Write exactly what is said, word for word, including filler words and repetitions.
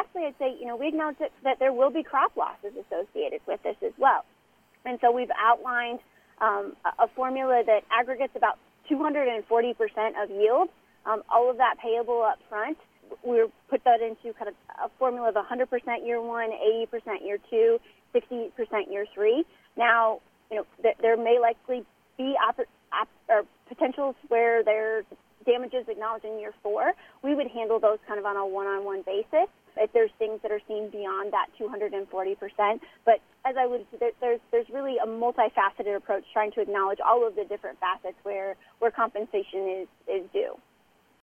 lastly, I'd say, you know, we acknowledge that, that there will be crop losses associated with this as well. And so we've outlined um, a, a formula that aggregates about two hundred forty percent of yield, um, all of that payable up front. We put that into kind of a formula of one hundred percent year one, eighty percent year two, sixty percent year three. Now, you know, th- there may likely be op- op- or potentials where there's damages acknowledged in year four. We would handle those kind of on a one-on-one basis if there's things that are seen beyond that two hundred forty percent. But as I would say, there's there's really a multifaceted approach trying to acknowledge all of the different facets where, where compensation is, is due.